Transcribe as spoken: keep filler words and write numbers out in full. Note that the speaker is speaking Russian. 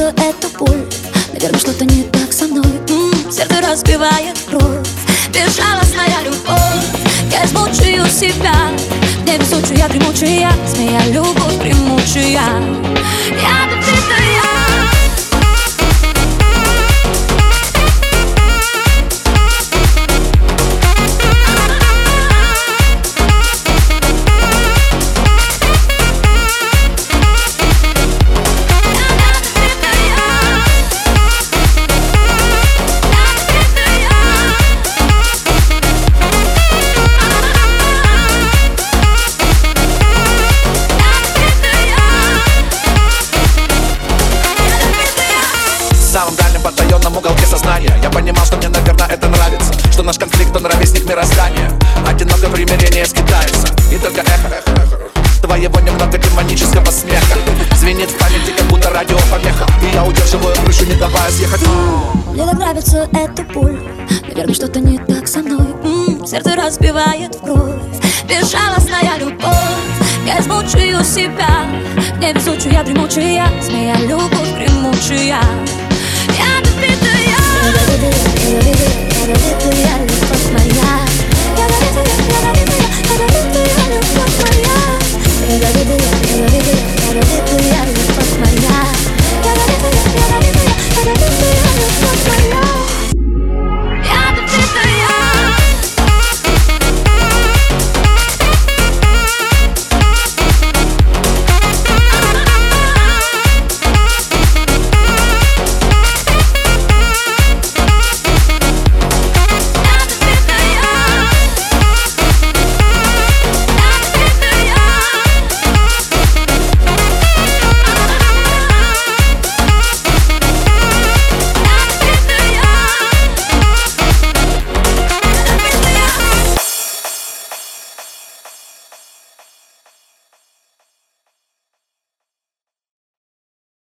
нравится эта боль. Наверное, что-то не так со мной. М-м, сердце разбивает кровь. Безжалостная любовь. Я измучаю себя. Невезучая, дремучая змея, любовь примучая. Я добитая. В самом дальнем потаенном уголке сознания я понимал, что мне, наверное, это нравится, что наш конфликт, он ровесник мироздания. Одиноко примирение скитается, и только эхо, эхо, эхо твоего немного демонического смеха звенит в памяти, как будто радиопомеха. И я удерживаю крышу, не давая съехать. Мне так нравится эта боль. Наверное, что-то не так со мной. М-м, сердце разбивает в кровь. Безжалостная любовь. Я измучаю себя. Невезучая, дремучая змея, любовь примучая.